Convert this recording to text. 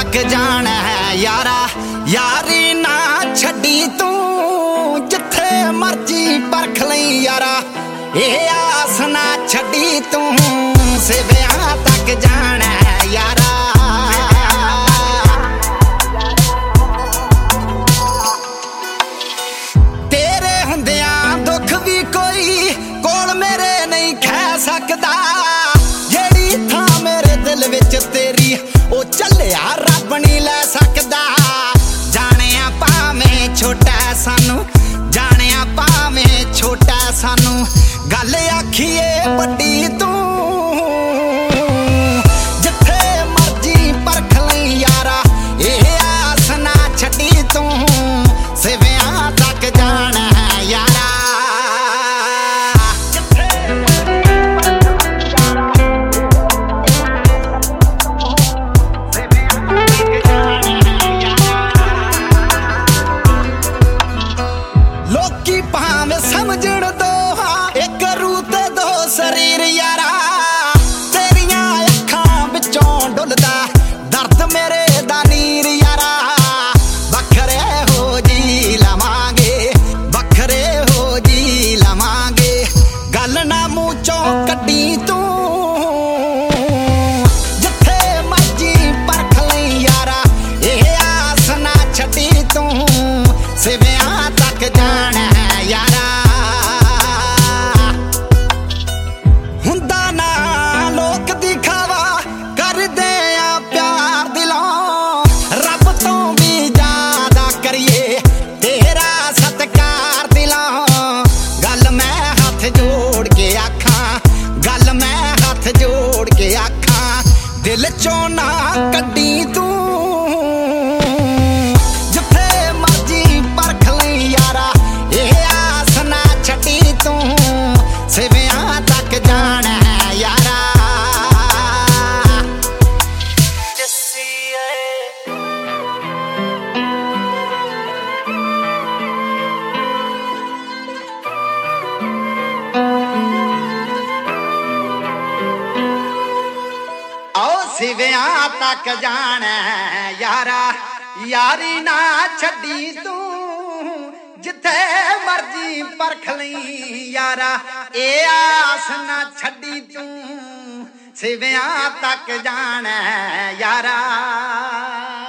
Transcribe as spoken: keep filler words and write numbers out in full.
तक जाना है यारा। यारी ना छड़ी तू जिथे मर्जी परख लई यारा। ये आस ना छड़ी तू सिविया तक जाना है यारा। तेरे हुंदियां दुख भी कोई कोल मेरे नहीं खै सकदा। जेड़ी थां मेरे दिल विच तेरी ओ चलिया रब नहीं लै सकदा। जानिया भावें छोटा सानू, जानिया भावें छोटा सानू, गल आखिए बड़ी तू जिथे मर्जी परख लई यारा। ये आस ना छड़ी तू सिविया तक जाना है यारा। लोकी भावें समझण दो एक रूह ते दो शरीर यारा। तेरियां अखां विचों डुलदा दर्द मेरे दा नीर यारा। बखरे हो जी लवांगे, बखरे हो जी लवांगे, गल ना मूंह चों कड्डी तू जिथे मर्जी परख लई यारा। ये आस ना छड्डी तू सिविया तक जाना है यारा। हुंदा ना लोक दिखावा करदे आ प्यार दिलों। रब तो भी ज्यादा करिए तेरा सत्कार दिलों। गल मैं हथ जोड़ के आखां, गल मैं हथ जोड़ के आखां, दिल चों ना कड्डी तू जिथे मर्जी परख लई यारा। ये आस ना छड्डी तू सिविया तक जाना है यारा। आओ सिविया तक जाना है यारा। यारी ना छड्डी तू जिथे मर्जी परख लई यारा। ए आस ना छड्डी तू सिविया तक जाना है यारा।